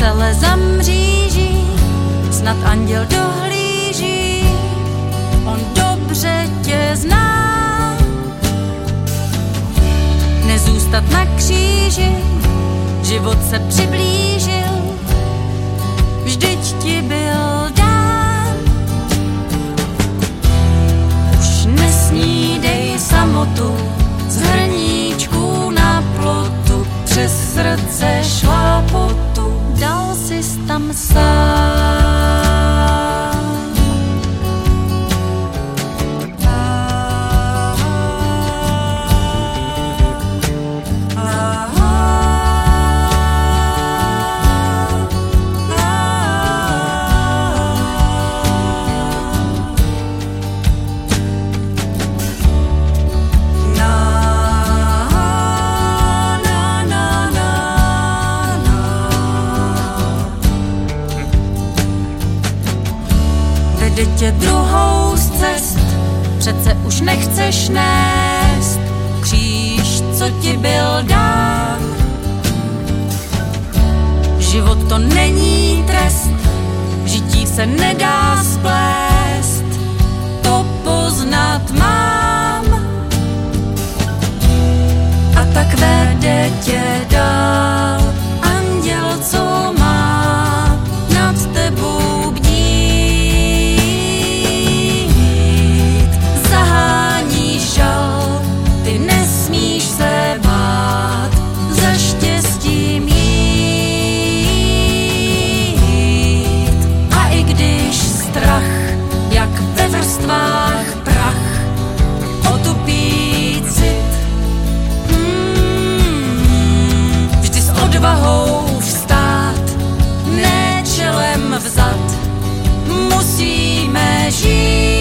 vesele zamříží, snad anděl dohlíží, on dobře tě zná. Nezůstat na kříži, život se přiblížil, vždyť ti byl dán. Už nesnídej samotu z hrníčků na plotu, přes srdce šlápotu, dal sis tam sám. Vede tě druhou z cest, přece už nechceš nést kříž, co ti byl dán. Život to není trest, žití se nedá splést, to poznat mám. A tak vede tě dál anděl, co má nad tebou bdít. Zahání žal, ty nesmíš se bát, za štěstím jít. A i když strach, jak ve vrstvách prach, otupí cit, vždy s odvahou vstát, ne čelem vzad, musíme žít.